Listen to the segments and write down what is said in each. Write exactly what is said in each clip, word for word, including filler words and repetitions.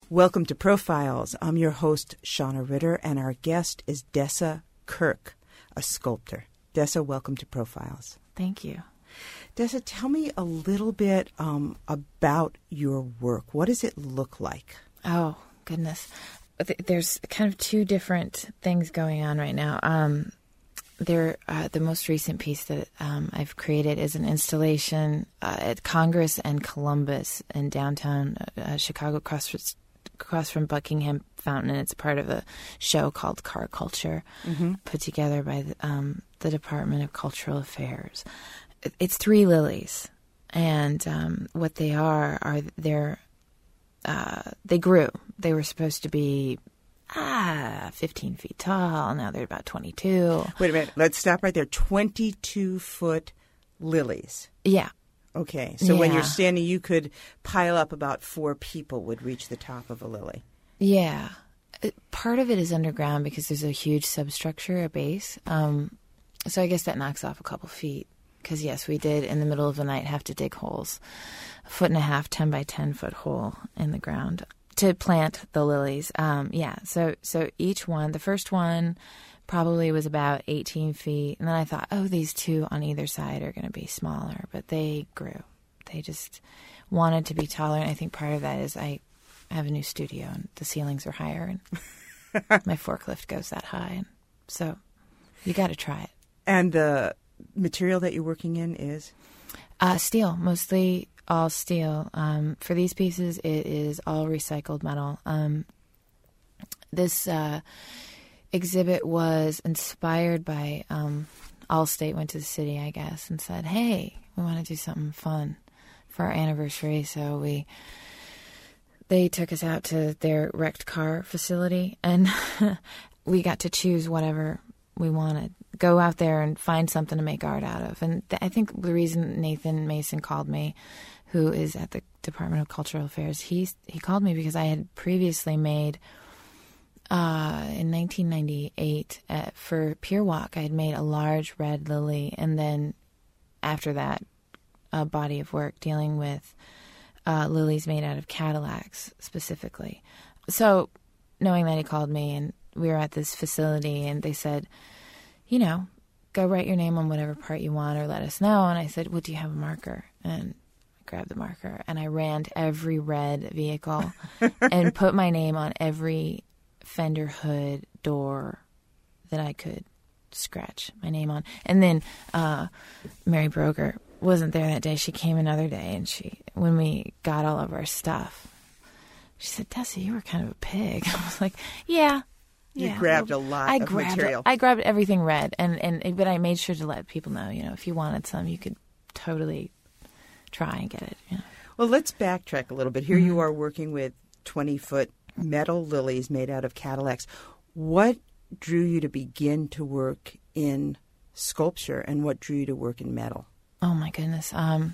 Welcome to Profiles. I'm your host, Shauna Ritter, and our guest is Dessa Kirk, a sculptor. Dessa, welcome to Profiles. Thank you. Dessa, tell me a little bit um, about your work. What does it look like? Oh, goodness. There's kind of two different things going on right now. Um, there, uh, the most recent piece that um, I've created is an installation uh, at Congress and Columbus in downtown uh, Chicago, across, across from Buckingham Fountain. And it's part of a show called Car Culture, mm-hmm. put together by the, um, the Department of Cultural Affairs. It's three lilies, and um, what they are are they're uh, they grew. They were supposed to be ah fifteen feet tall. Now they're about twenty-two. Wait a minute. Let's stop right there. twenty-two foot lilies. Yeah. Okay. So yeah. when you're standing, you could pile up about four people would reach the top of a lily. Yeah. Part of it is underground because there's a huge substructure, a base. Um, so I guess that knocks off a couple feet. Because, yes, we did, in the middle of the night, have to dig holes, a foot and a half, ten by ten foot hole in the ground to plant the lilies. Um, yeah, so so each one, the first one probably was about eighteen feet. And then I thought, oh, these two on either side are going to be smaller. But they grew. They just wanted to be taller. And I think part of that is I have a new studio, and the ceilings are higher, and my forklift goes that high. And so you got to try it. And the material that you're working in is? Uh, steel, mostly all steel. Um, for these pieces, it is all recycled metal. Um, this uh, exhibit was inspired by um, Allstate, went to the city, I guess, and said, hey, we want to do something fun for our anniversary. So we, they took us out to their wrecked car facility, and we got to choose whatever we wanted. Go out there and find something to make art out of. And th- I think the reason Nathan Mason called me, who is at the Department of Cultural Affairs, he, he called me because I had previously made, uh, in nineteen ninety-eight, uh, for Pier Walk, I had made a large red lily. And then after that, a body of work dealing with uh, lilies made out of Cadillacs specifically. So knowing that he called me, and we were at this facility, and they said, you know, go write your name on whatever part you want or let us know. And I said, well, do you have a marker? And I grabbed the marker, and I ran to every red vehicle and put my name on every fender, hood, door that I could scratch my name on. And then uh, Mary Broger wasn't there that day. She came another day, and she, when we got all of our stuff, she said, Dessa, you were kind of a pig. I was like, yeah. You yeah, grabbed well, a lot I of grabbed, material. I grabbed everything red, and, and but I made sure to let people know, you know, if you wanted some, you could totally try and get it. You know. Well, let's backtrack a little bit. Here mm-hmm. you are working with twenty-foot metal lilies made out of Cadillacs. What drew you to begin to work in sculpture, and what drew you to work in metal? Oh, my goodness. Um,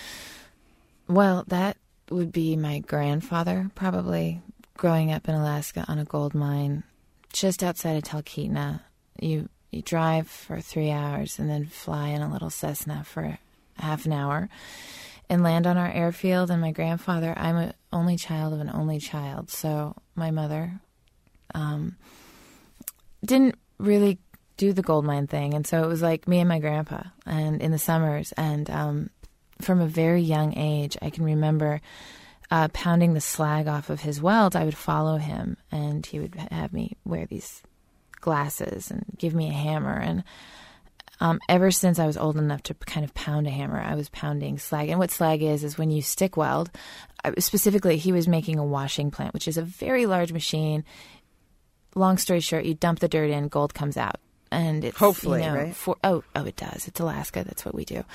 well, that would be my grandfather, probably, growing up in Alaska on a gold mine just outside of Talkeetna. You you drive for three hours and then fly in a little Cessna for half an hour and land on our airfield. And my grandfather, I'm an only child of an only child, so my mother um, didn't really do the gold mine thing. And so it was like me and my grandpa, and in the summers. And um, from a very young age, I can remember Uh, pounding the slag off of his welds. I would follow him, and he would have me wear these glasses and give me a hammer. And um, ever since I was old enough to kind of pound a hammer, I was pounding slag. And what slag is, is when you stick weld, uh, specifically, he was making a washing plant, which is a very large machine. Long story short, you dump the dirt in, gold comes out. And it's, hopefully, you know, right? For, oh, oh, it does. It's Alaska. That's what we do.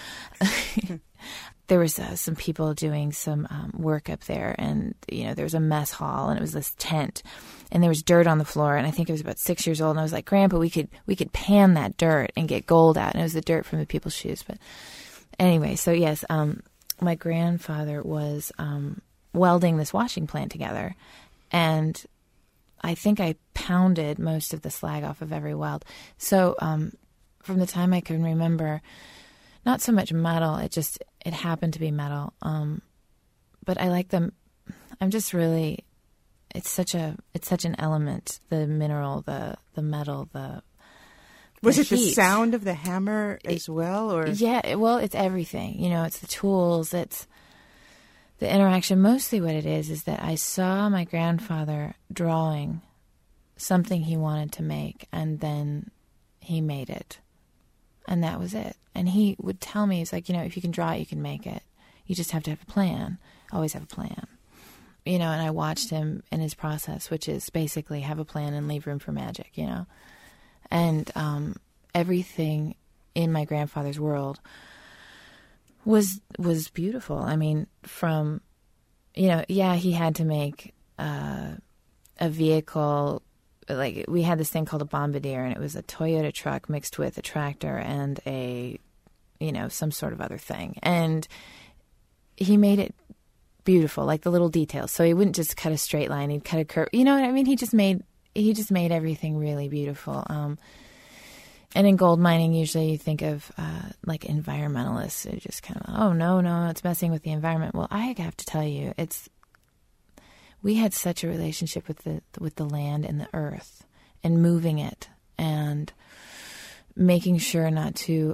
There was uh, some people doing some um, work up there, and you know there was a mess hall, and it was this tent, and there was dirt on the floor. And I think I was about six years old, and I was like, "Grandpa, we could we could pan that dirt and get gold out." And it was the dirt from the people's shoes. But anyway, so yes, um, my grandfather was um, welding this washing plant together, and I think I pounded most of the slag off of every weld. So um, from the time I can remember, not so much metal, it just, it happened to be metal. Um, but I like them. I'm just really it's such a it's such an element, the mineral, the the metal, the Was the it the heat. sound of the hammer as well, or Yeah, well, it's everything. You know, it's the tools, it's the interaction. Mostly what it is is that I saw my grandfather drawing something he wanted to make, and then he made it. And that was it. And he would tell me, he's like, you know, if you can draw it, you can make it. You just have to have a plan. Always have a plan. You know, and I watched him in his process, which is basically have a plan and leave room for magic, you know. And um, everything in my grandfather's world was was beautiful. I mean, from, you know, yeah, he had to make uh, a vehicle. Like, we had this thing called a bombardier, and it was a Toyota truck mixed with a tractor and a, you know, some sort of other thing. And he made it beautiful, like the little details. So he wouldn't just cut a straight line; he'd cut a curve. You know what I mean? He just made he just made everything really beautiful. Um, and in gold mining, usually you think of uh, like environmentalists who just kind of, oh no, no, it's messing with the environment. Well, I have to tell you, it's. We had such a relationship with the with the land and the earth, and moving it, and making sure not to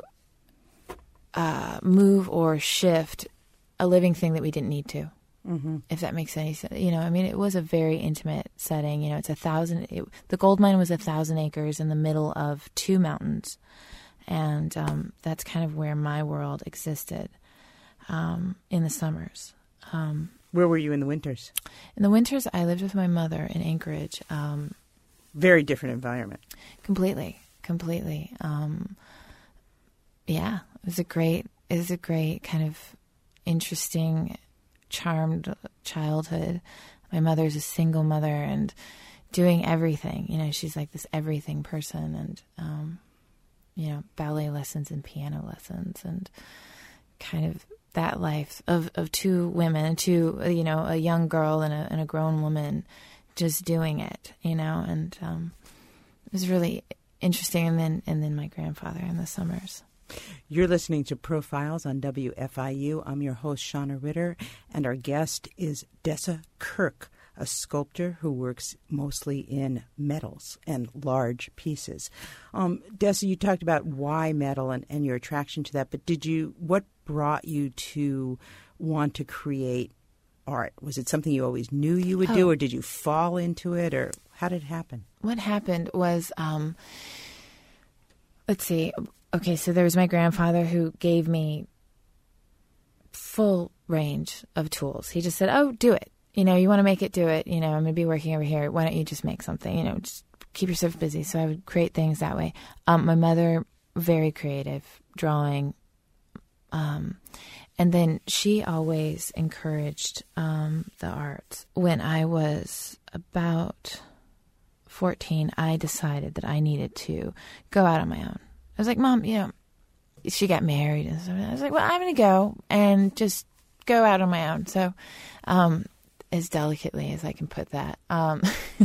uh, move or shift a living thing that we didn't need to. Mm-hmm. If that makes any sense, you know. I mean, it was a very intimate setting. You know, it's a thousand. It, the gold mine was a thousand acres in the middle of two mountains, and um, that's kind of where my world existed um, in the summers. Um, Where were you in the winters? In the winters, I lived with my mother in Anchorage. Um, Very different environment. Completely, completely. Um, yeah, it was a great, it was a great kind of interesting, charmed childhood. My mother's a single mother and doing everything. You know, she's like this everything person, and um, you know, ballet lessons and piano lessons, and kind of that life of, of two women, two, you know, a young girl and a, and a grown woman just doing it, you know, and um, it was really interesting. And then, and then my grandfather in the summers. You're listening to Profiles on W F I U. I'm your host, Shauna Ritter, and our guest is Dessa Kirk, a sculptor who works mostly in metals and large pieces. Um, Dessa, you talked about why metal and, and your attraction to that, but did you, what brought you to want to create art? Was it something you always knew you would oh. do, or did you fall into it, or how did it happen? What happened was, um, let's see, okay, so there was my grandfather who gave me full range of tools. He just said, oh, do it. You know, you want to make it, do it. You know, I'm going to be working over here. Why don't you just make something? You know, just keep yourself busy. So I would create things that way. Um, my mother, very creative, drawing. Um, and then she always encouraged um, the arts. When I was about fourteen, I decided that I needed to go out on my own. I was like, Mom, you know, she got married. And so I was like, well, I'm going to go and just go out on my own. So, um, as delicately as I can put that. Um,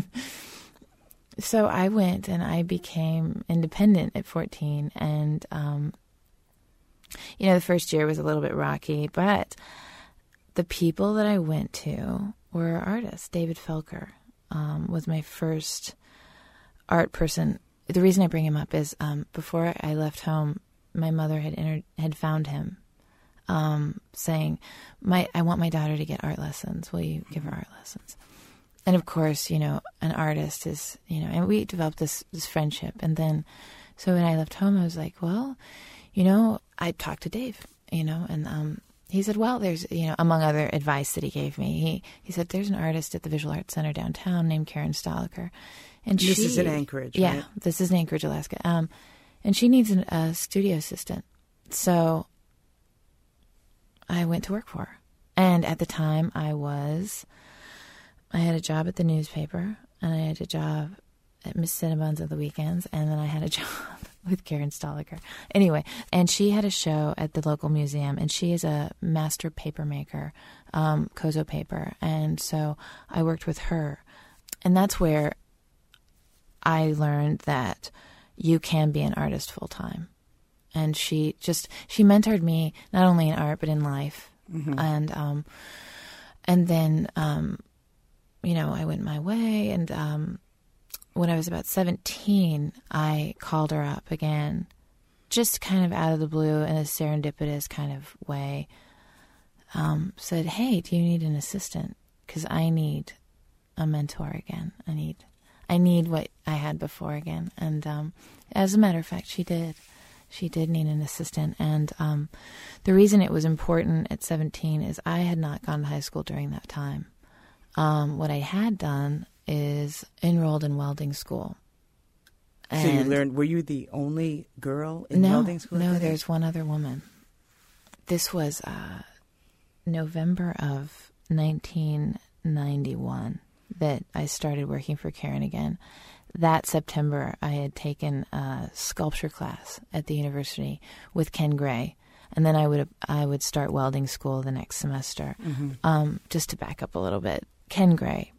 so I went and I became independent at fourteen. And, um, you know, the first year was a little bit rocky, but the people that I went to were artists. David Felker um, was my first art person. The reason I bring him up is um, before I left home, my mother had entered, had found him. Um, saying, "My, I want my daughter to get art lessons. Will you give her art lessons?" And of course, you know, an artist is, you know, and we developed this, this friendship. And then, so when I left home, I was like, well, you know, I talked to Dave, you know, and um, he said, well, there's, you know, among other advice that he gave me, he, he said, there's an artist at the Visual Arts Center downtown named Karen Stoliker. And this she, is in Anchorage, yeah, right? This is in Anchorage, Alaska. Um, and she needs an, a studio assistant. So I went to work for her. And at the time I was, I had a job at the newspaper, and I had a job at Miss Cinnabons on the weekends, and then I had a job with Karen Stoliker. Anyway, and she had a show at the local museum, and she is a master paper maker, um, Kozo paper. And so I worked with her. And that's where I learned that you can be an artist full time. And she just, she mentored me not only in art, but in life. Mm-hmm. And, um, and then, um, you know, I went my way. And um, when I was about seventeen, I called her up again, just kind of out of the blue in a serendipitous kind of way. Um, said, hey, do you need an assistant? Because I need a mentor again. I need I need what I had before again. And um, as a matter of fact, she did. She did need an assistant. And um, the reason it was important at seventeen is I had not gone to high school during that time. Um, what I had done is enrolled in welding school. And so you learned, were you the only girl in no, welding school? No, there's one other woman. This was uh, November of nineteen ninety-one that I started working for Karen again. That September, I had taken a sculpture class at the university with Ken Gray, and then I would I would start welding school the next semester. Mm-hmm. Um, just to back up a little bit, Ken Gray,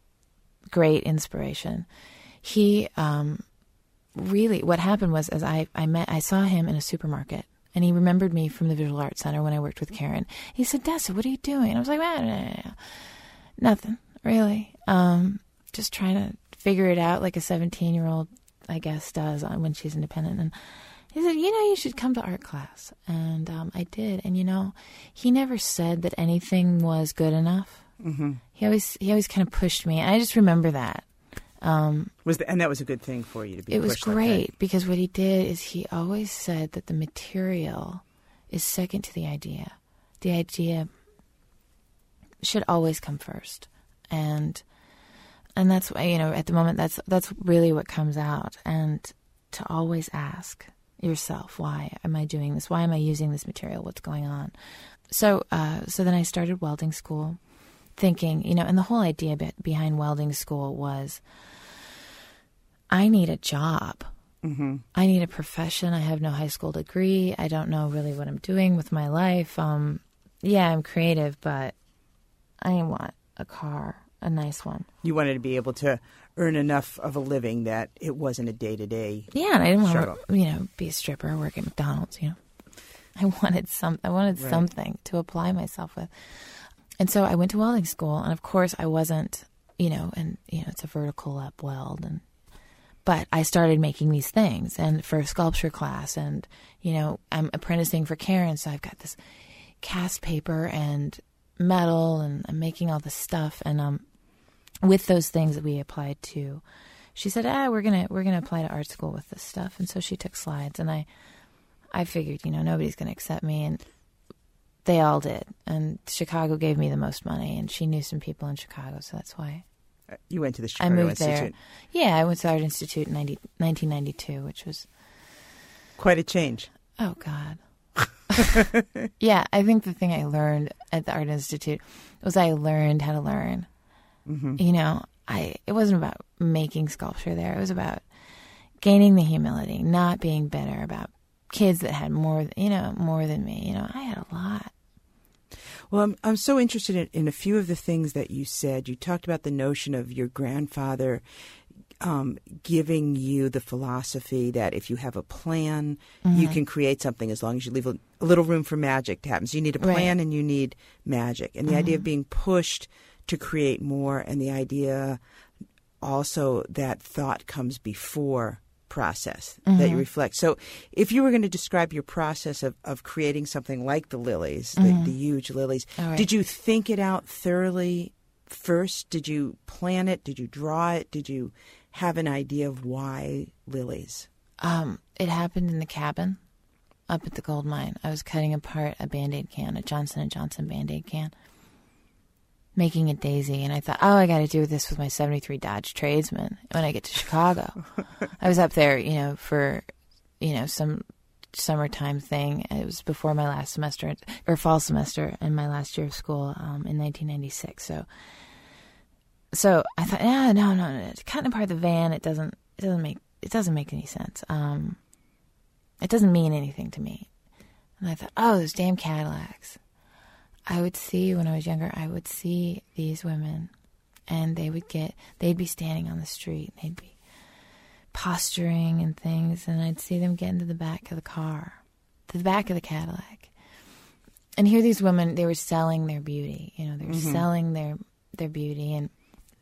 great inspiration. He um, really, what happened was, as I I met, I saw him in a supermarket. And he remembered me from the Visual Arts Center when I worked with Karen. He said, Dessa, what are you doing? And I was like, nah, nah, nah. Nothing, really. Um, just trying to figure it out like a seventeen-year-old, I guess, does when she's independent. And he said, you know, you should come to art class. And um, I did. And, you know, he never said that anything was good enough. Mm-hmm. He always he always kind of pushed me. And I just remember that. Um, was the, and that was a good thing for you to be It was pushed great like that. Because what he did is he always said that the material is second to the idea. The idea should always come first. And and that's why, you know, at the moment that's that's really what comes out. And to always ask yourself, why am I doing this? Why am I using this material? What's going on? So uh, so then I started welding school, thinking, you know, and the whole idea be- behind welding school was, I need a job. Mm-hmm. I need a profession. I have no high school degree. I don't know really what I'm doing with my life. Um, yeah, I'm creative, but I want a car, a nice one. You wanted to be able to earn enough of a living that it wasn't a day-to-day Yeah, and I didn't struggle. want to, you know, be a stripper or work at McDonald's, you know. I wanted some. I wanted right. something to apply myself with. And so I went to welding school, and of course I wasn't, you know, and, you know, it's a vertical up weld, and but I started making these things, and for a sculpture class, and, you know, I'm apprenticing for Karen, so I've got this cast paper and metal, and I'm making all this stuff, and um, with those things that we applied to, she said, ah, we're gonna we're gonna apply to art school with this stuff, and so she took slides, and I, I figured, you know, nobody's gonna accept me, and they all did, and Chicago gave me the most money, and she knew some people in Chicago, so that's why. You went to the Chicago I moved Institute. There. Yeah, I went to Art Institute in nineteen ninety-two, which was... Quite a change. Oh, God. Yeah, I think the thing I learned at the Art Institute was I learned how to learn. Mm-hmm. You know, I it wasn't about making sculpture there. It was about gaining the humility, not being bitter about kids that had more, you know, more than me. You know, I had a lot. Well, I'm, I'm so interested in, in a few of the things that you said. You talked about the notion of your grandfather um, giving you the philosophy that if you have a plan, mm-hmm. you can create something as long as you leave a, a little room for magic to happen. So you need a plan right. and you need magic. And the mm-hmm. idea of being pushed to create more, and the idea also that thought comes before process, mm-hmm. that you reflect. So if you were going to describe your process of, of creating something like the lilies, mm-hmm. the, the huge lilies, right. did you think it out thoroughly first? Did you plan it? Did you draw it? Did you have an idea of why lilies? Um, it happened in the cabin up at the gold mine. I was cutting apart a Band-Aid can, a Johnson and Johnson Band-Aid can, making a daisy, and I thought, oh, I got to do this with my seventy-three Dodge Tradesman when I get to Chicago. I was up there, you know, for, you know, some summertime thing. It was before my last semester, or fall semester in my last year of school um, in nineteen ninety-six. So, so I thought, no, no, no, no, cutting apart the van, it doesn't, it doesn't make, it doesn't make any sense. Um, it doesn't mean anything to me. And I thought, oh, those damn Cadillacs. I would see, when I was younger, I would see these women, and they would get, they'd be standing on the street, and they'd be posturing and things, and I'd see them get into the back of the car, to the back of the Cadillac. And here these women, they were selling their beauty, you know, they were mm-hmm. selling their, their beauty, and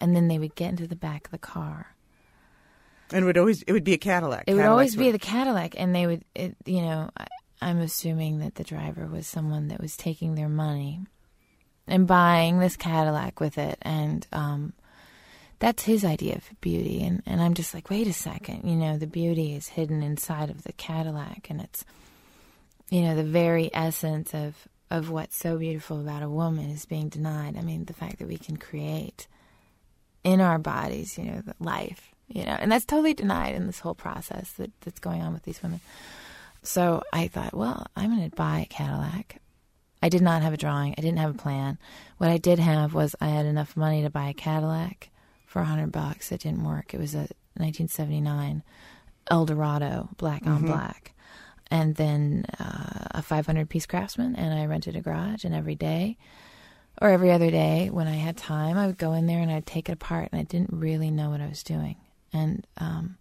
and then they would get into the back of the car. And it would always it would be a Cadillac. It would always be the Cadillac, and they would, it, you know, I, I'm assuming that the driver was someone that was taking their money and buying this Cadillac with it, and um, that's his idea of beauty. And, and I'm just like, wait a second, you know, the beauty is hidden inside of the Cadillac, and it's, you know, the very essence of, of what's so beautiful about a woman is being denied. I mean, the fact that we can create in our bodies, you know, the life. You know, and that's totally denied in this whole process that, that's going on with these women. So I thought, well, I'm going to buy a Cadillac. I did not have a drawing. I didn't have a plan. What I did have was I had enough money to buy a Cadillac for a hundred bucks. It didn't work. It was a nineteen seventy-nine Eldorado, black on mm-hmm. black. And then uh, a five hundred piece Craftsman, and I rented a garage, and every day or every other day when I had time, I would go in there and I'd take it apart, and I didn't really know what I was doing. And um,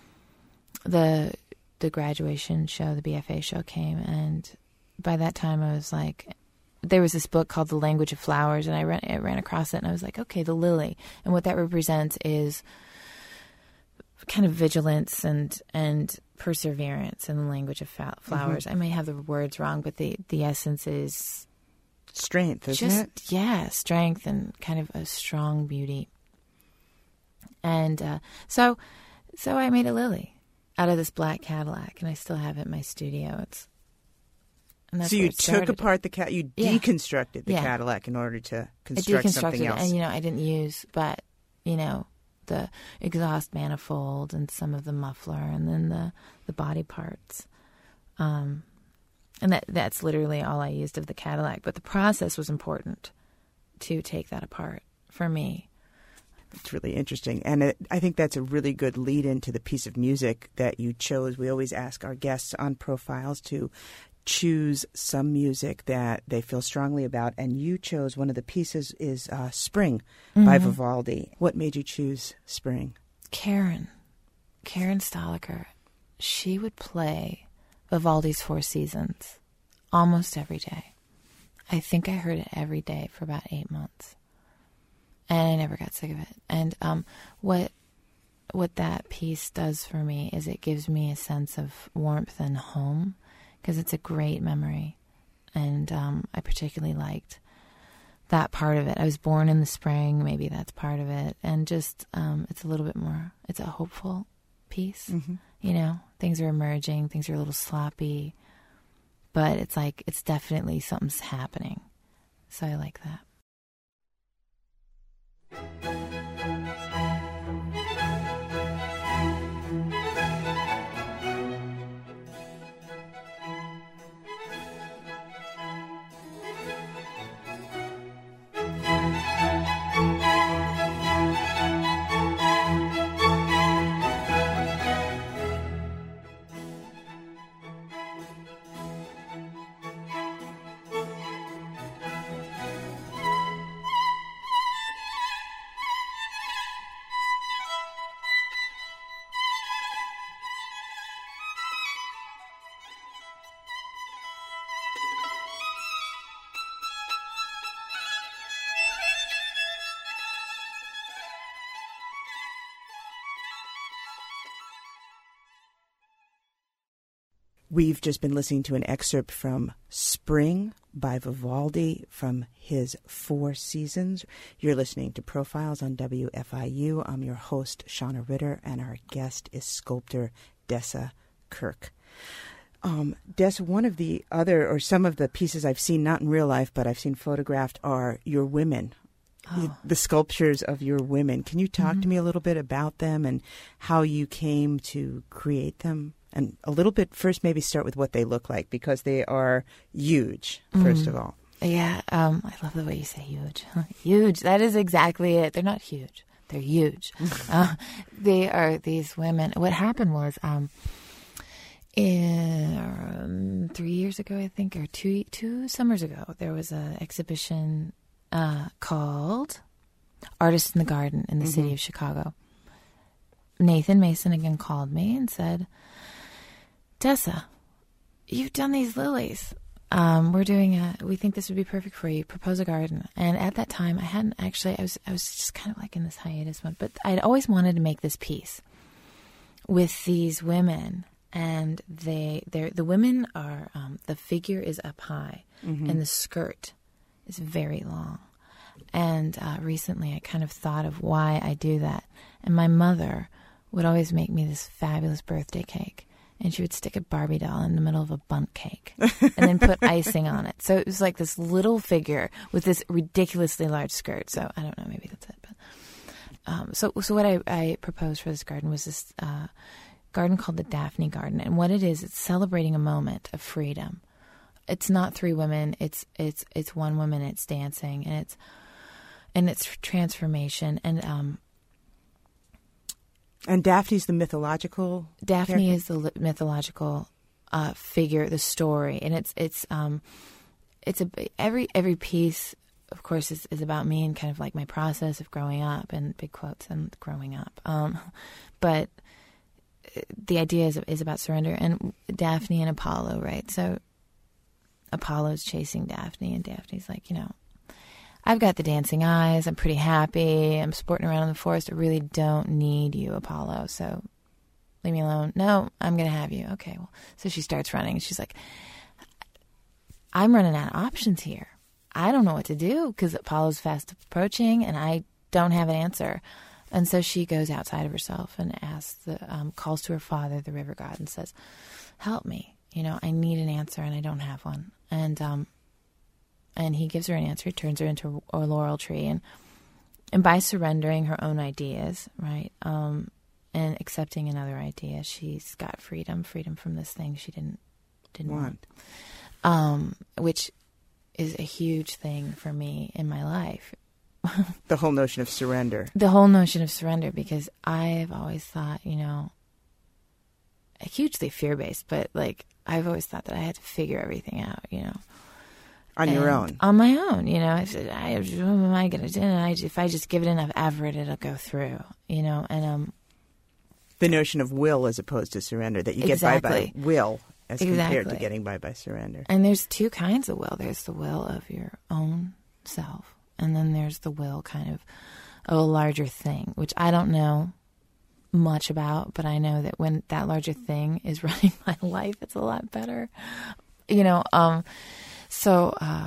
the the graduation show, the B F A show came, and by that time I was like, there was this book called The Language of Flowers, and I ran, I ran across it, and I was like, okay, the lily. And what that represents is kind of vigilance and and perseverance in the language of flowers. Mm-hmm. I may have the words wrong, but the, the essence is... strength, isn't just, it? Yeah, strength and kind of a strong beauty. And uh, so so I made a lily out of this black Cadillac, and I still have it in my studio. It's and that's So you took apart the cat, you yeah. deconstructed the yeah. Cadillac in order to construct something else. And, you know, I didn't use, but, you know, the exhaust manifold and some of the muffler and then the, the body parts. Um, and that that's literally all I used of the Cadillac. But the process was important to take that apart for me. It's really interesting. And it, I think that's a really good lead into the piece of music that you chose. We always ask our guests on Profiles to choose some music that they feel strongly about. And you chose one of the pieces is uh, Spring mm-hmm. by Vivaldi. What made you choose Spring? Karen. Karen Stoliker. She would play Vivaldi's Four Seasons almost every day. I think I heard it every day for about eight months. And I never got sick of it. And um, what what that piece does for me is it gives me a sense of warmth and home, because it's a great memory. And um, I particularly liked that part of it. I was born in the spring. Maybe that's part of it. And just um, it's a little bit more, it's a hopeful piece. Mm-hmm. You know, things are emerging. Things are a little sloppy. But it's like, it's definitely something's happening. So I like that. We've just been listening to an excerpt from Spring by Vivaldi from his Four Seasons. You're listening to Profiles on W F I U. I'm your host, Shauna Ritter, and our guest is sculptor Dessa Kirk. Um, Dessa, one of the other, or some of the pieces I've seen, not in real life, but I've seen photographed, are your women. Oh. The sculptures of your women. Can you talk mm-hmm. to me a little bit about them and how you came to create them? And a little bit, first maybe start with what they look like, because they are huge, first mm. of all. Yeah, um, I love the way you say huge. Huge, that is exactly it. They're not huge. They're huge. uh, they are these women. What happened was um, in, um, three years ago, I think, or two two summers ago, there was an exhibition uh, called Artists in the Garden in the mm-hmm. city of Chicago. Nathan Mason again called me and said, Dessa, you've done these lilies. um, we're doing a, we think this would be perfect for you, propose a garden. And at that time, I hadn't actually, I was, I was just kind of like in this hiatus mode, but I'd always wanted to make this piece with these women. And they, they're, the women are, um, the figure is up high, mm-hmm. and the skirt is very long. And uh, recently I kind of thought of why I do that. And my mother would always make me this fabulous birthday cake. And she would stick a Barbie doll in the middle of a bundt cake and then put icing on it. So it was like this little figure with this ridiculously large skirt. So I don't know, maybe that's it. But um, so, so what I, I proposed for this garden was this uh, garden called the Daphne Garden. And what it is, it's celebrating a moment of freedom. It's not three women. It's it's it's one woman. It's dancing, and it's and it's transformation. And um, and Daphne's the mythological. Daphne character? is the mythological uh, figure, the story, and it's it's um, it's a every every piece, of course, is, is about me and kind of like my process of growing up, and big quotes and growing up. Um, but the idea is is about surrender, and Daphne and Apollo, right? So Apollo's chasing Daphne, and Daphne's like, you know, I've got the dancing eyes. I'm pretty happy. I'm sporting around in the forest. I really don't need you, Apollo. So leave me alone. No, I'm going to have you. Okay. Well, so she starts running, and she's like, I'm running out of options here. I don't know what to do because Apollo's fast approaching, and I don't have an answer. And so she goes outside of herself and asks, the, um, calls to her father, the river god, and says, help me. You know, I need an answer, and I don't have one. And um, and he gives her an answer. He turns her into a laurel tree, and and by surrendering her own ideas, right, um, and accepting another idea, she's got freedom, freedom from this thing she didn't didn't want, want. Um, which is a huge thing for me in my life. The whole notion of surrender. The whole notion of surrender, because I've always thought, you know, hugely fear-based, but like I've always thought that I had to figure everything out, you know. On and your own. On my own, you know. I said, I, what am I going to do? And I, if I just give it enough effort, it'll go through, you know. And um, the notion of will as opposed to surrender, that you exactly. get by by will as exactly. compared to getting by by surrender. And there's two kinds of will. There's the will of your own self, and then there's the will kind of of a larger thing, which I don't know much about, but I know that when that larger thing is running my life, it's a lot better, you know. Um, so, uh,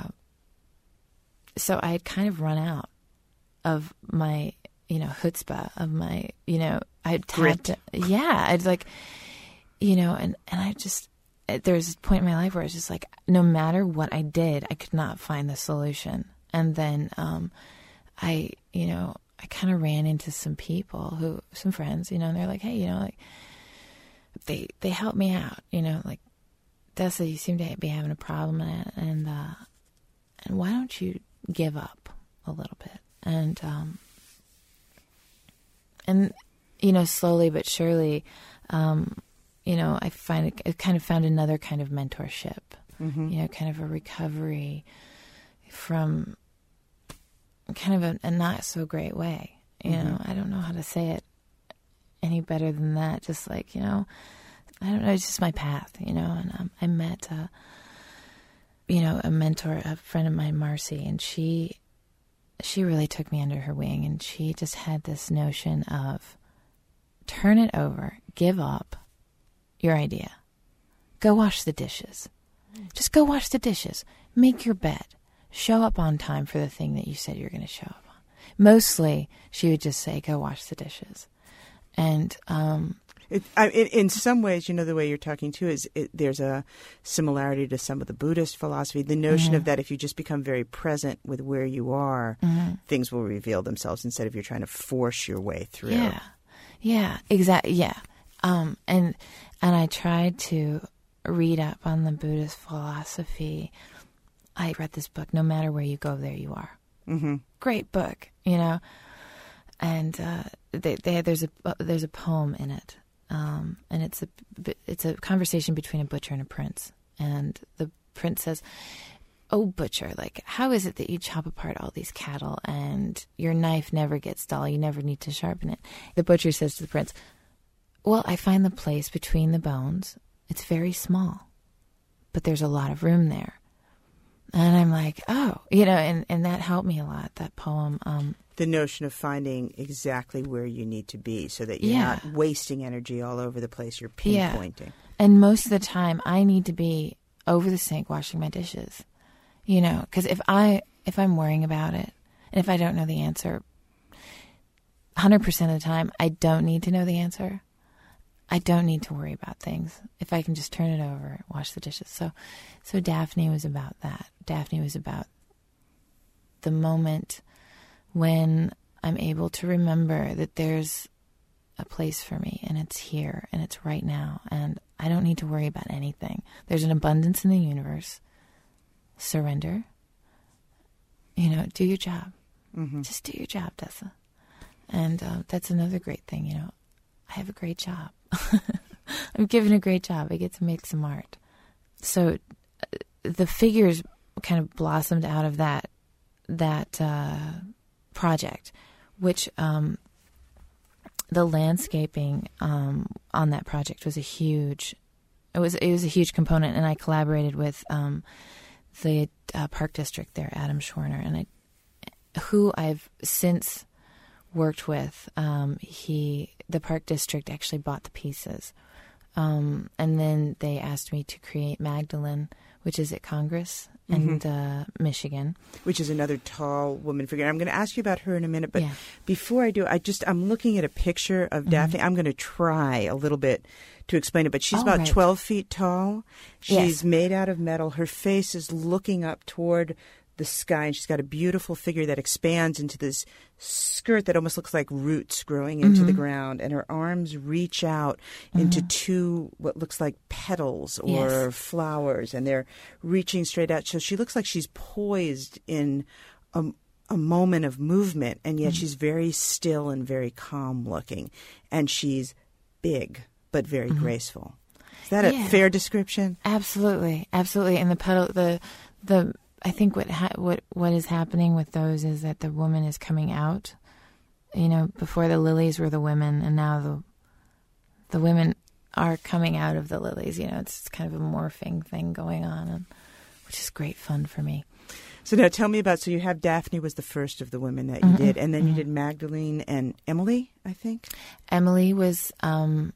so I had kind of run out of my, you know, chutzpah, of my, you know, I'd tapped, yeah, I'd like, you know, and, and I just, there was a point in my life where I was just like, no matter what I did, I could not find the solution. And then, um, I, you know, I kind of ran into some people who, some friends, you know, and they're like, hey, you know, like, they, they helped me out, you know, like, Dessa, you seem to be having a problem, and, and, uh, and why don't you give up a little bit? And, um, and, you know, slowly but surely, um, you know, I find it, I kind of found another kind of mentorship, mm-hmm. you know, kind of a recovery from kind of a, a not so great way. You mm-hmm. know, I don't know how to say it any better than that. Just like, you know, I don't know, it's just my path, you know. And um, I met, uh, you know, a mentor, a friend of mine, Marcy, and she, she really took me under her wing, and she just had this notion of turn it over, give up your idea, go wash the dishes, just go wash the dishes, make your bed, show up on time for the thing that you said you're going to show up on. Mostly, she would just say, go wash the dishes. And, um, It, I, in, in some ways, you know, the way you're talking too is it, there's a similarity to some of the Buddhist philosophy. The notion mm-hmm. of that if you just become very present with where you are, mm-hmm. things will reveal themselves instead of you're trying to force your way through. Yeah, yeah, exactly. Yeah, um, and and I tried to read up on the Buddhist philosophy. I read this book, No Matter Where You Go, There You Are. Mm-hmm. Great book, you know. And uh, they, they, there's a there's a poem in it. Um, and it's a it's a conversation between a butcher and a prince. And the prince says, "Oh, butcher, like, how is it that you chop apart all these cattle and your knife never gets dull? You never need to sharpen it." The butcher says to the prince, "Well, I find the place between the bones. It's very small, but there's a lot of room there. And I'm like, oh, you know, and, and that helped me a lot, that poem. Um, the notion of finding exactly where you need to be so that you're yeah. not wasting energy all over the place. You're pinpointing. Yeah. And most of the time, I need to be over the sink washing my dishes, you know, because if, I, if I'm worrying about it, and if I don't know the answer, one hundred percent of the time, I don't need to know the answer. I don't need to worry about things. If I can just turn it over, wash the dishes. So, so Daphne was about that. Daphne was about the moment when I'm able to remember that there's a place for me and it's here and it's right now and I don't need to worry about anything. There's an abundance in the universe. Surrender. You know, do your job. Mm-hmm. Just do your job, Dessa. And uh, that's another great thing, you know. I have a great job. I'm given a great job. I get to make some art. So uh, the figures kind of blossomed out of that that uh, project, which um, the landscaping um, on that project was a huge. It was it was a huge component, and I collaborated with um, the uh, park district there, Adam Schwerner, and I, who I've since worked with. Um, he, the park district actually bought the pieces. Um, and then they asked me to create Magdalene, which is at Congress and mm-hmm. uh, Michigan. Which is another tall woman figure. I'm going to ask you about her in a minute, but yeah. before I do, I just, I'm looking at a picture of mm-hmm. Daphne. I'm going to try a little bit to explain it, but she's oh, about right. twelve feet tall. She's yes. made out of metal. Her face is looking up toward the sky, and she's got a beautiful figure that expands into this skirt that almost looks like roots growing into mm-hmm. the ground, and her arms reach out mm-hmm. into two what looks like petals or yes. flowers, and they're reaching straight out. So she looks like she's poised in a, a moment of movement, and yet mm-hmm. she's very still and very calm looking, and she's big but very mm-hmm. graceful. Is that yeah. a fair description? Absolutely, absolutely. And the petal, the the. I think what ha- what what is happening with those is that the woman is coming out. You know, before the lilies were the women, and now the the women are coming out of the lilies. You know, it's kind of a morphing thing going on, and, which is great fun for me. So now tell me about, so you have Daphne was the first of the women that you mm-hmm. did, and then mm-hmm. you did Magdalene and Emily, I think? Emily was um,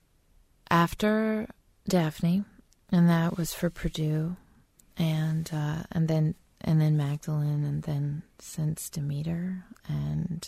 after Daphne, and that was for Purdue, and uh, and then and then Magdalene, and then since Demeter, and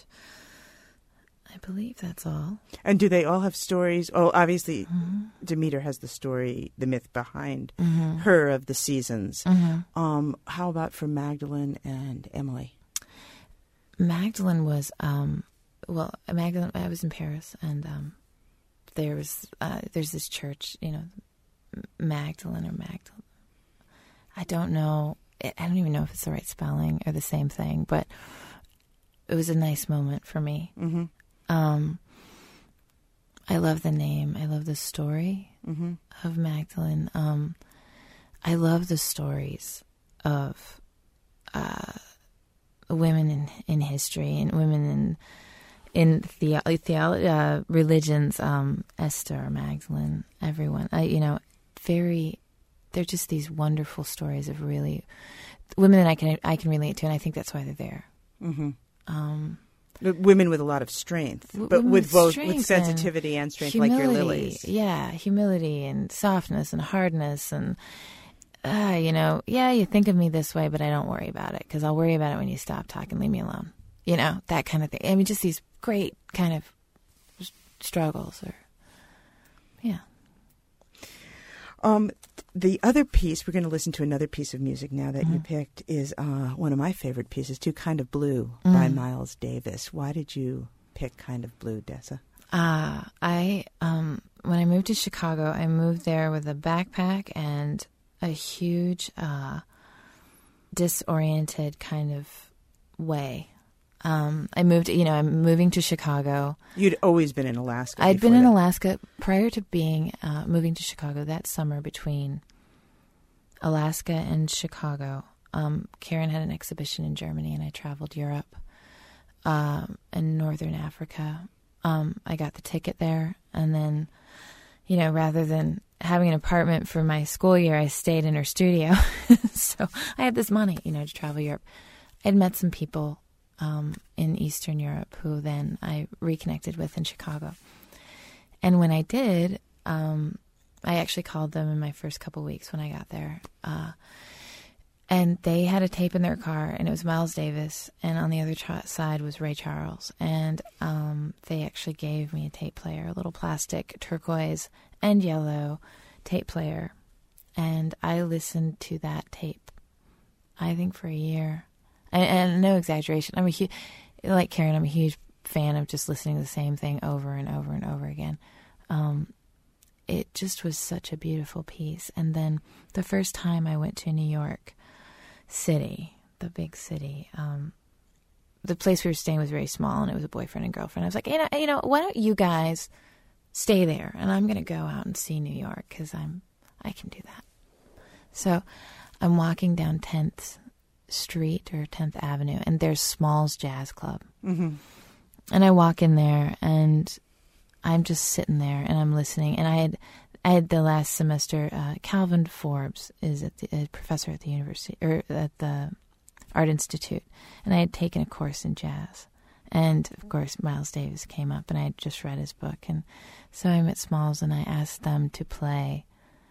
I believe that's all. And do they all have stories? Oh, obviously, mm-hmm. Demeter has the story, the myth behind mm-hmm. her of the seasons. Mm-hmm. Um, how about for Magdalene and Emily? Magdalene was, um, well, Magdalene, I was in Paris, and um, there was, uh, there's this church, you know, Magdalene or Magdalene. I don't know. I don't even know if it's the right spelling or the same thing, but it was a nice moment for me. Mm-hmm. Um, I love the name. I love the story mm-hmm. of Magdalene. Um, I love the stories of uh, women in, in history and women in in the, the uh, religions. Um, Esther, Magdalene, everyone. I, you know, very. They're just these wonderful stories of really women that I can I can relate to, and I think that's why they're there. Mm-hmm. Um, women with a lot of strength, but with, with both with sensitivity and, and strength, humility, like your lilies. Yeah, humility and softness and hardness, and uh, you know, yeah, you think of me this way, but I don't worry about it because I'll worry about it when you stop talking, leave me alone. You know, that kind of thing. I mean, just these great kind of struggles, or yeah. Um, the other piece, we're going to listen to another piece of music now that mm-hmm. you picked, is uh, one of my favorite pieces, too, Kind of Blue mm-hmm. by Miles Davis. Why did you pick Kind of Blue, Dessa? Uh, I, um, when I moved to Chicago, I moved there with a backpack and a huge, uh, disoriented kind of way. Um, I moved, you know, I'm moving to Chicago. You'd always been in Alaska. I'd been that. in Alaska prior to being, uh, moving to Chicago that summer between Alaska and Chicago. Um, Karen had an exhibition in Germany, and I traveled Europe, um, and Northern Africa. Um, I got the ticket there, and then, you know, rather than having an apartment for my school year, I stayed in her studio. So I had this money, you know, to travel Europe. I'd met some people um, in Eastern Europe who then I reconnected with in Chicago. And when I did, um, I actually called them in my first couple weeks when I got there. Uh, and they had a tape in their car, and it was Miles Davis, and on the other tra- side was Ray Charles. And um, they actually gave me a tape player, a little plastic turquoise and yellow tape player. And I listened to that tape, I think, for a year. And, and no exaggeration. I'm a huge, like Karen, I'm a huge fan of just listening to the same thing over and over and over again. Um, it just was such a beautiful piece. And then the first time I went to New York City, the big city, um, the place we were staying was very small, and it was a boyfriend and girlfriend. I was like, you know, you know, why don't you guys stay there, and I'm going to go out and see New York because I'm, I can do that. So I'm walking down tenth Street or tenth Avenue, and there's Smalls Jazz Club. Mm-hmm. And I walk in there, and I'm just sitting there, and I'm listening. And I had, I had the last semester. Uh, Calvin Forbes is at the, a professor at the university or at the Art Institute, and I had taken a course in jazz. And of course, Miles Davis came up, and I had just read his book, and so I met Smalls, and I asked them to play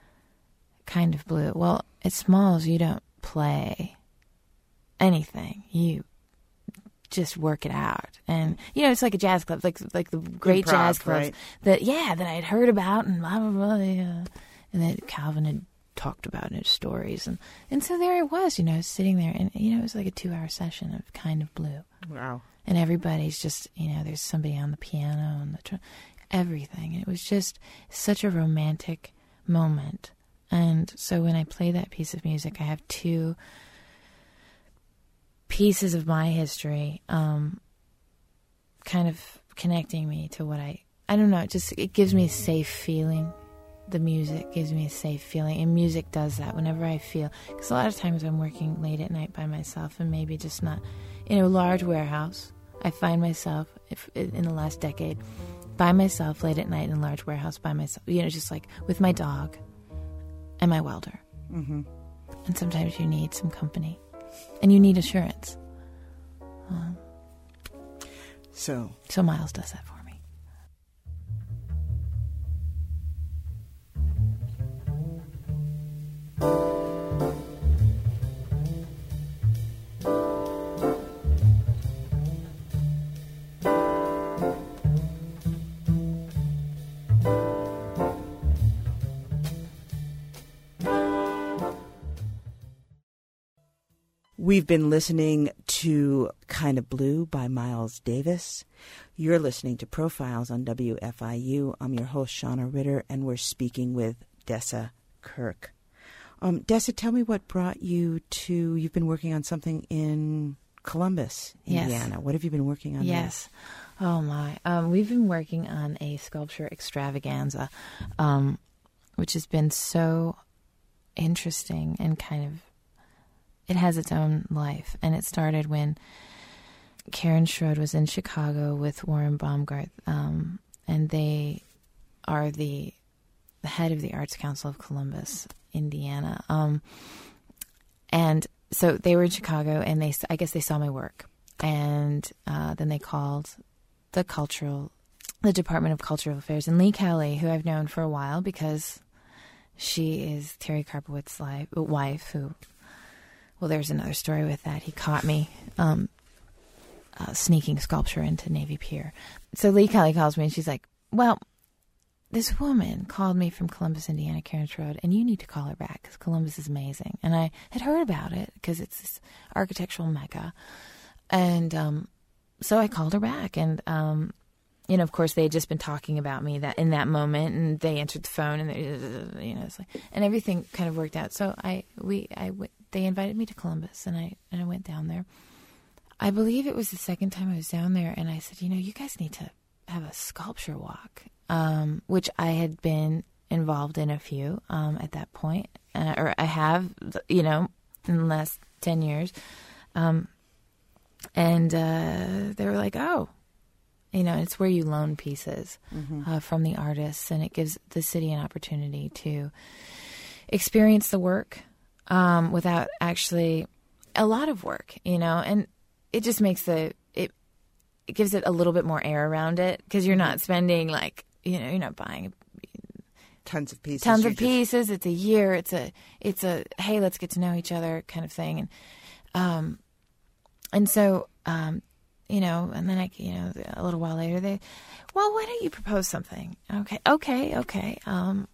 Kind of Blue. Well, at Smalls, you don't play anything. You just work it out. And, you know, it's like a jazz club, like like the great Improv, jazz clubs right? that, yeah, that I had heard about and blah, blah, blah, yeah. And that Calvin had talked about in his stories. And, and so there it was, you know, sitting there. And, you know, it was like a two-hour session of Kind of Blue. Wow. And everybody's just, you know, there's somebody on the piano and the tr- everything. And it was just such a romantic moment. And so when I play that piece of music, I have two pieces of my history um, kind of connecting me to what I, I don't know, it just, it gives me a safe feeling. The music gives me a safe feeling, and music does that whenever I feel, because a lot of times I'm working late at night by myself and maybe just not in a large warehouse. I find myself, if, in the last decade, by myself late at night in a large warehouse by myself, you know, just like with my dog and my welder. Mm-hmm. And sometimes you need some company, and you need assurance. Um, so, so Miles does that for me. We've been listening to Kind of Blue by Miles Davis. You're listening to Profiles on W F I U. I'm your host, Shauna Ritter, and we're speaking with Dessa Kirk. Um, Dessa, tell me what brought you to, you've been working on something in Columbus, Indiana. Yes. What have you been working on Yes. There? Oh, my. Um, we've been working on a sculpture extravaganza, um, which has been so interesting and kind of, it has its own life. And it started when Karen Schrode was in Chicago with Warren Baumgarth, um, and they are the, the head of the Arts Council of Columbus, Indiana. Um, and so they were in Chicago, and they, I guess they saw my work. And uh, then they called the cultural, the Department of Cultural Affairs, and Lee Kelly, who I've known for a while because she is Terry Karpowitz's wife, who, well, there's another story with that. He caught me um, uh, sneaking sculpture into Navy Pier. So Lee Kelly calls me, and she's like, well, this woman called me from Columbus, Indiana, Karen Schrode, and you need to call her back because Columbus is amazing. And I had heard about it because it's this architectural mecca. And um, so I called her back. And, um, you know, of course, they had just been talking about me that in that moment, and they answered the phone, and, they, you know, it's like, and everything kind of worked out. So I, we, I went. They invited me to Columbus, and I and I went down there. I believe it was the second time I was down there, and I said, you know, you guys need to have a sculpture walk, um, which I had been involved in a few um, at that point, uh, or I have, you know, in the last ten years. Um, and uh, they were like, oh, you know, it's where you loan pieces mm-hmm. uh, from the artists, and it gives the city an opportunity to experience the work um, without actually a lot of work, you know, and it just makes the, it, it gives it a little bit more air around it, because you're not spending like, you know, you're not buying tons of pieces. Tons of just... pieces. It's a year. It's a, it's a, hey, let's get to know each other kind of thing. And, um, and so, um, you know, and then I, you know, a little while later they, well, why don't you propose something? Okay. Okay. Okay. Um,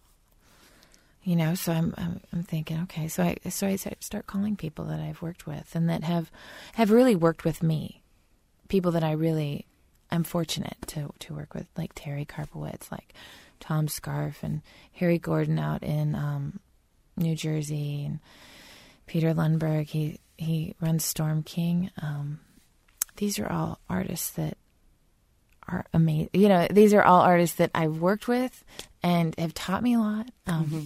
you know, so I'm, I'm, I'm thinking, okay. So I, so I start calling people that I've worked with and that have, have really worked with me. People that I really, I'm fortunate to, to work with, like Terry Karpowitz, like Tom Scarf and Harry Gordon out in um, New Jersey, and Peter Lundberg. He he runs Storm King. Um, these are all artists that are amazing. You know, these are all artists that I've worked with and have taught me a lot. Um, mm-hmm.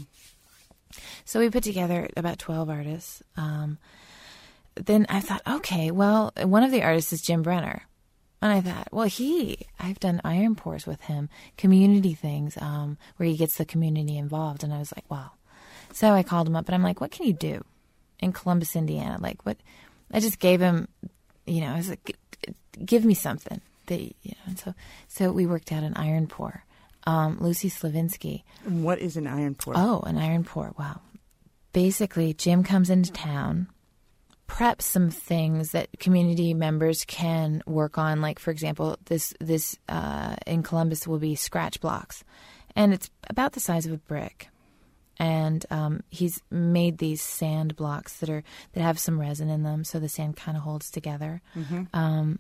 So we put together about twelve artists. Um, then I thought, okay, well, one of the artists is Jim Brenner. And I thought, well, he, I've done iron pours with him, community things, um, where he gets the community involved. And I was like, wow. So I called him up and I'm like, what can you do in Columbus, Indiana? Like what, I just gave him, you know, I was like, give me something that, you know, and so, so we worked out an iron pour. Um, Lucy Slavinsky. And what is an iron pour? Oh, an iron pour. Wow. Basically, Jim comes into town, prep some things that community members can work on. Like, for example, this this uh, in Columbus will be scratch blocks. And it's about the size of a brick. And um, he's made these sand blocks that are that have some resin in them, so the sand kind of holds together. Mm-hmm. Um,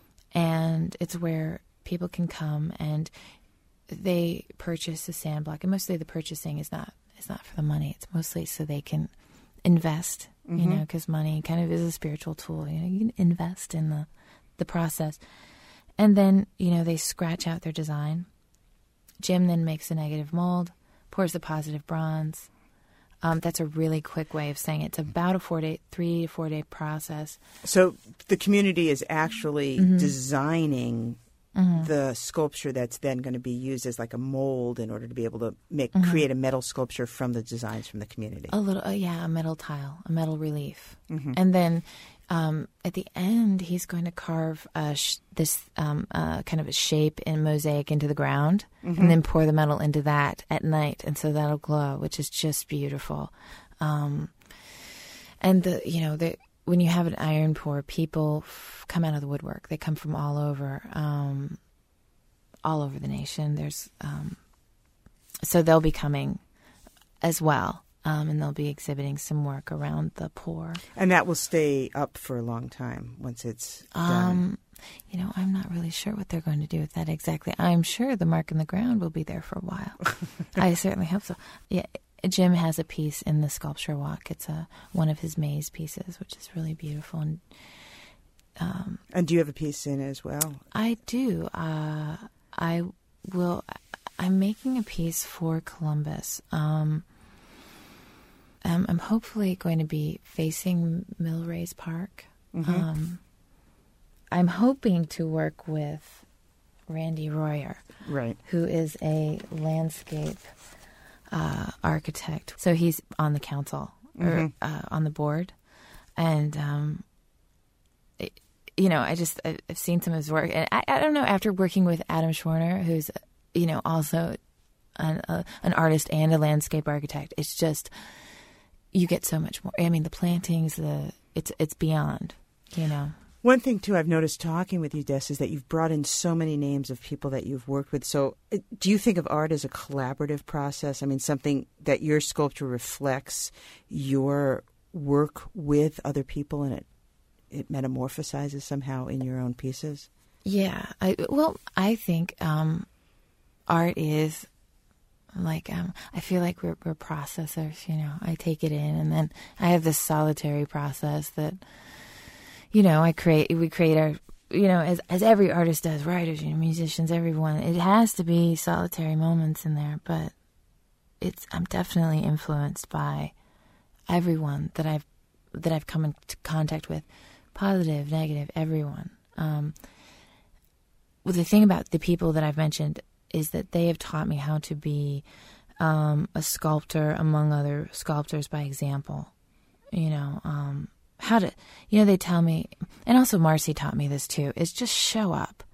and it's where people can come and they purchase a sand block. And mostly the purchasing is not, is not for the money. It's mostly so they can invest. Mm-hmm. You know, because money kind of is a spiritual tool. You know, you can invest in the, the process. And then, you know, they scratch out their design. Jim then makes a negative mold, pours the positive bronze. Um, that's a really quick way of saying it. It's about a four day, three to four day process. So the community is actually mm-hmm. designing mm-hmm. the sculpture that's then going to be used as like a mold in order to be able to make mm-hmm. create a metal sculpture from the designs from the community. A little, uh, yeah, a metal tile, a metal relief. Mm-hmm. And then um, at the end, he's going to carve uh, sh- this um, uh, kind of a shape in mosaic into the ground mm-hmm. and then pour the metal into that at night. And so that'll glow, which is just beautiful. Um, and, the you know, the when you have an iron pour, people f- come out of the woodwork. They come from all over, um, all over the nation. There's, um, so they'll be coming as well, um, and they'll be exhibiting some work around the pour. And that will stay up for a long time once it's done. Um, you know, I'm not really sure what they're going to do with that exactly. I'm sure the mark in the ground will be there for a while. I certainly hope so. Yeah. Jim has a piece in the sculpture walk. It's a one of his maze pieces, which is really beautiful. And um, and do you have a piece in it as well? I do. Uh, I will. I'm making a piece for Columbus. Um, um, I'm hopefully going to be facing Millrace Park. Mm-hmm. Um, I'm hoping to work with Randy Royer, right, who is a landscape Uh, architect. So he's on the council or mm-hmm. uh, on the board. And, um, it, you know, I just, I've seen some of his work. And I, I don't know, after working with Adam Schwerner, who's, you know, also an, uh, an artist and a landscape architect, it's just, you get so much more. I mean, the plantings, the it's it's beyond, you know. One thing, too, I've noticed talking with you, Des, is that you've brought in so many names of people that you've worked with. So do you think of art as a collaborative process? I mean, something that your sculpture reflects your work with other people and it, it metamorphosizes somehow in your own pieces? Yeah. I, well, I think um, art is like, um, I feel like we're, we're processors, you know. I take it in and then I have this solitary process that... You know, I create, we create our, you know, as as every artist does, writers, you know, musicians, everyone. It has to be solitary moments in there, but it's, I'm definitely influenced by everyone that I've, that I've come into contact with, positive, negative, everyone. Um, well, the thing about the people that I've mentioned is that they have taught me how to be um, a sculptor among other sculptors by example. You know, um, how to, you know, they tell me, and also Marcy taught me this too, is just show up.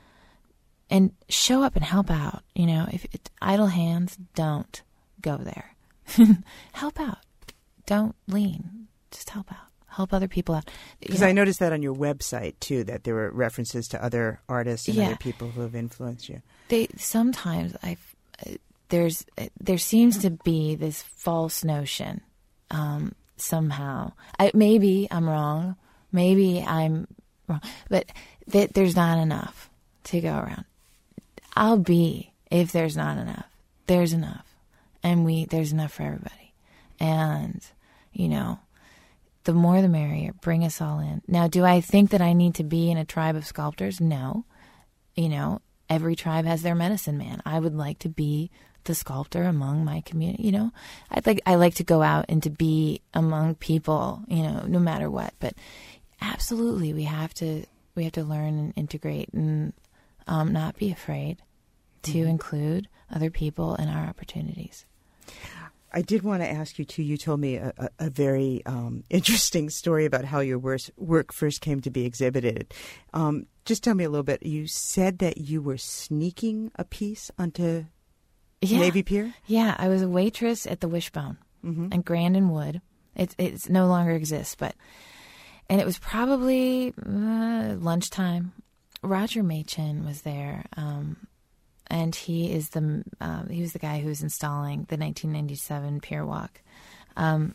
And show up and help out. You know, if it's idle hands, don't go there. Help out. Don't lean. Just help out. Help other people out. Because I noticed that on your website, too, that there were references to other artists and yeah. other people who have influenced you. They sometimes I there's there seems to be this false notion um, somehow. I, maybe I'm wrong. Maybe I'm wrong. But th- there's not enough to go around. I'll be if there's not enough. There's enough. And we there's enough for everybody. And, you know, the more the merrier. Bring us all in. Now, do I think that I need to be in a tribe of sculptors? No. You know, every tribe has their medicine man. I would like to be the sculptor among my community. You know, I'd like I like to go out and to be among people. You know, no matter what. But absolutely, we have to we have to learn and integrate and um, not be afraid to mm-hmm. include other people in our opportunities. I did want to ask you, too, you told me a, a, a very um, interesting story about how your work, work first came to be exhibited. Um, just tell me a little bit. You said that you were sneaking a piece onto yeah. Navy Pier? Yeah, I was a waitress at the Wishbone mm-hmm. and Grandin Wood. It it's no longer exists, but... And it was probably uh, lunchtime. Roger Machin was there, um, and he is the uh, he was the guy who was installing the nineteen ninety-seven Pier Walk, um,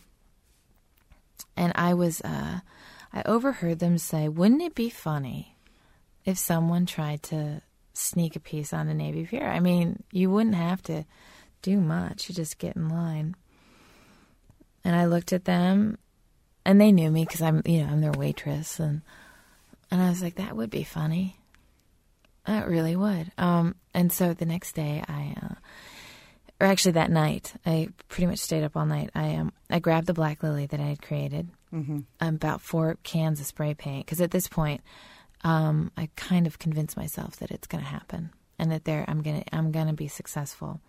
and I was uh, I overheard them say, "Wouldn't it be funny if someone tried to sneak a piece on the Navy Pier? I mean, you wouldn't have to do much; you just get in line." And I looked at them, and they knew me because I'm you know I'm their waitress, and and I was like, "That would be funny." That really would. Um, and so the next day, I, uh, or actually that night, I pretty much stayed up all night. I um, I grabbed the black lily that I had created, mm-hmm. um, about four cans of spray paint, because at this point, um, I kind of convinced myself that it's going to happen and that there I'm gonna I'm gonna be successful.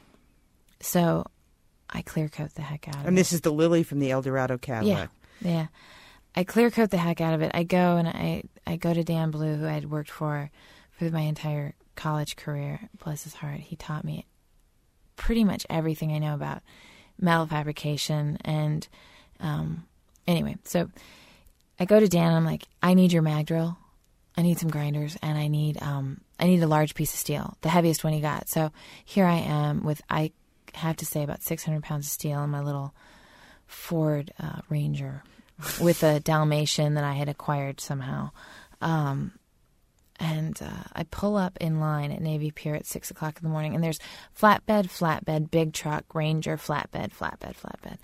So I clear coat the heck out of it. And this is the lily from the Eldorado Cadillac. Yeah, yeah. I clear coat the heck out of it. I go and I I go to Dan Blue, who I had worked for. For my entire college career, bless his heart, he taught me pretty much everything I know about metal fabrication. And um, anyway, so I go to Dan and I'm like, I need your mag drill, I need some grinders, and I need um, I need a large piece of steel, the heaviest one he got. So here I am with, I have to say, about six hundred pounds of steel in my little Ford uh, Ranger with a Dalmatian that I had acquired somehow. Um And uh, I pull up in line at Navy Pier at six o'clock in the morning, and there's flatbed, flatbed, big truck, Ranger, flatbed, flatbed, flatbed.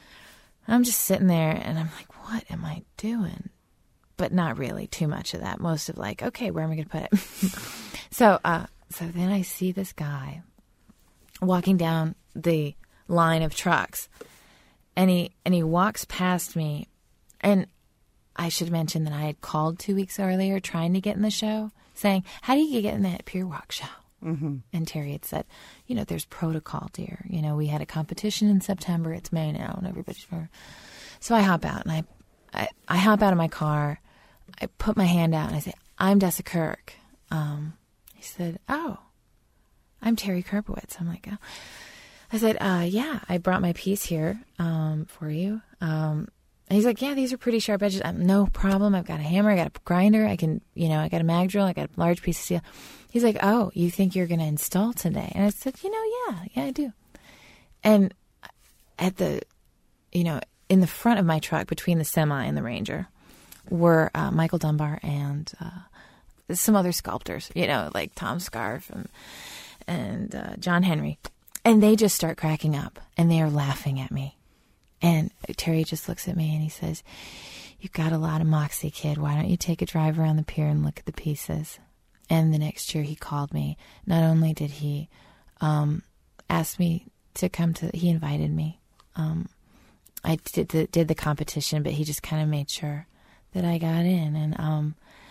I'm just sitting there, and I'm like, what am I doing? But not really too much of that. Most of like, okay, where am I going to put it? so, uh, so then I see this guy walking down the line of trucks, and he and he walks past me, and I should mention that I had called two weeks earlier trying to get in the show, saying, how do you get in that Pier Walk show? Mm-hmm. And Terry had said, you know, there's protocol, dear. You know, we had a competition in September. It's May now, and everybody's... So I hop out, and I, I, I hop out of my car. I put my hand out, and I say, I'm Dessa Kirk. Um, he said, oh, I'm Terry Kerpowitz. I'm like, oh. I said, uh, yeah, I brought my piece here um, for you. Um And he's like, yeah, these are pretty sharp edges. Um, no problem. I've got a hammer. I got a grinder. I can, you know, I got a mag drill. I got a large piece of steel. He's like, oh, you think you're going to install today? And I said, you know, yeah, yeah, I do. And at the, you know, in the front of my truck, between the semi and the Ranger, were uh, Michael Dunbar and uh, some other sculptors, you know, like Tom Scarf and, and uh, John Henry. And they just start cracking up, and they are laughing at me. And Terry just looks at me and he says, you've got a lot of moxie, kid. Why don't you take a drive around the pier and look at the pieces? And the next year he called me. Not only did he um, ask me to come to, he invited me. Um, I did the, did the competition, but he just kind of made sure that I got in. And um,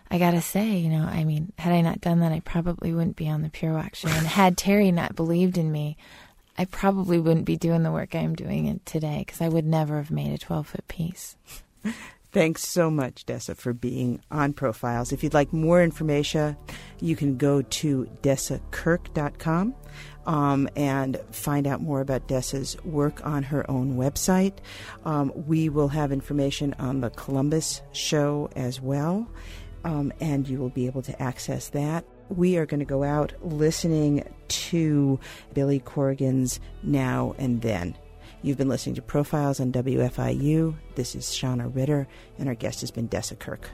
I gotta say, you know, I mean, had I not done that, I probably wouldn't be on the Pure Wax show. And had Terry not believed in me, I probably wouldn't be doing the work I'm doing today, because I would never have made a twelve-foot piece. Thanks so much, Dessa, for being on Profiles. If you'd like more information, you can go to dessa kirk dot com um, and find out more about Dessa's work on her own website. Um, we will have information on the Columbus show as well, um, and you will be able to access that. We are going to go out listening to Billy Corgan's Now and Then. You've been listening to Profiles on W F I U. This is Shauna Ritter, and our guest has been Dessa Kirk.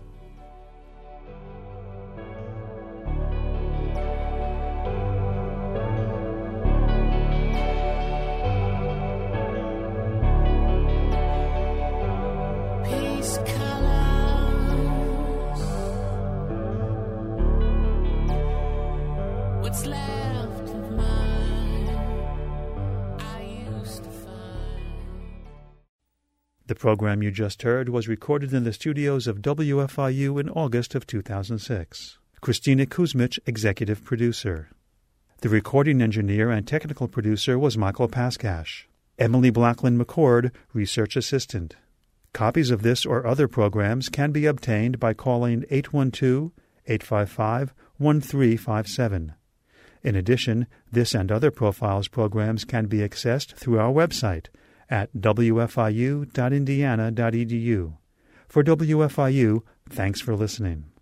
Peace colors, what's left of mine, I used to find. The program you just heard was recorded in the studios of W F I U in August of two thousand six. Christina Kuzmich, executive producer. The recording engineer and technical producer was Michael Paskash. Emily Blackland McCord, research assistant. Copies of this or other programs can be obtained by calling eight one two, eight five five, one three five seven. In addition, this and other Profiles programs can be accessed through our website at w f i u dot indiana dot e d u. For W F I U, thanks for listening.